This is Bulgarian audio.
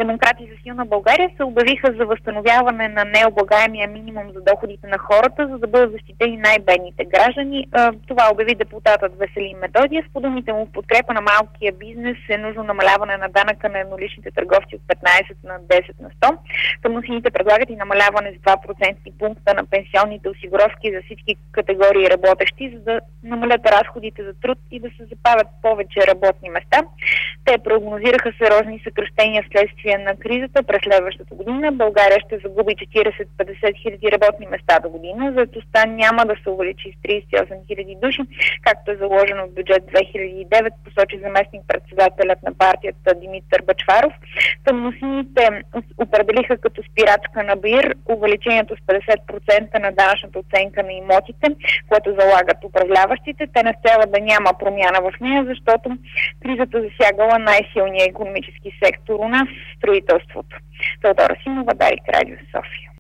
Демократи за силна България се обявиха за възстановяване на необлагаемия минимум за доходите на хората, за да бъдат защитени най-бедните граждани. Това обяви депутатът Веселин Методиев. По думите му, в подкрепа на малкия бизнес е нужно намаляване на данъка на едноличните търговци от 15 на 10 на 100. Тъмносините предлагат и намаляване с 2% пункта на пенсионните осигуровки за всички категории работещи, за да намалят разходите за труд и да се запавят повече работни места. Те прогнозираха сериозни съкращения вследствие на кризата през следващата година. България ще загуби 40-50 хиляди работни места до година. Заетостта няма да се увеличи с 38 хиляди души, както е заложено в бюджет 2009, посочи заместник-председателят на партията Димитър Бъчваров. Тъмносините определиха като спирачка на БИР увеличението с 50% на данъчната оценка на имотите, което залагат управляващите. Те настояват да няма промяна в нея, защото кризата засягала най-силния икономически сектор у нас – строителството. Теодора Симова, Дарик, Радио София.